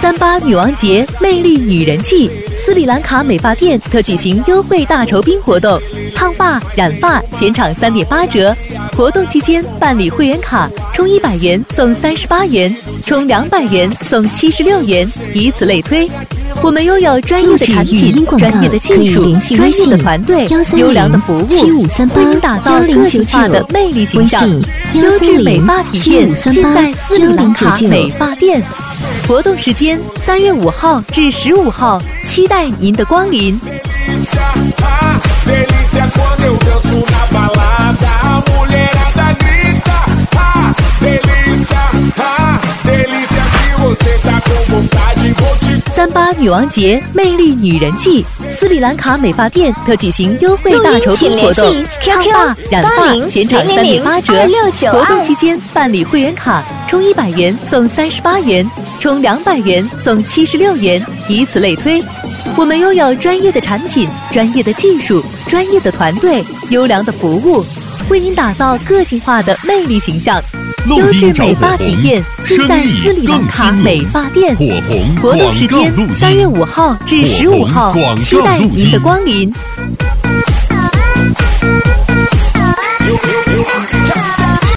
38女王节魅力女人季，斯里兰卡美发店特举行优惠大酬宾活动，烫发、染发全场3.8折。活动期间办理会员卡，充100元送38元，充200元送76元，以此类推。我们拥有专业的产品、专业的技术、专业的团队、优良的服务，为您打造个性化的魅力形象。优质美发体验尽在斯里兰卡美发店。活动时间3月5号至15号，期待您的光临。38女王节魅力女人季，斯里兰卡美发店特举行优惠大酬宾活动，烫发、染发全场3.8折。活动期间办理会员卡，充100元送38元，充200元送76元，以此类推。我们拥有专业的产品、专业的技术、专业的团队、优良的服务，为您打造个性化的魅力形象。优质美发体验尽在斯里兰卡美发店。活动时间3月5号至15号，期待您的光临。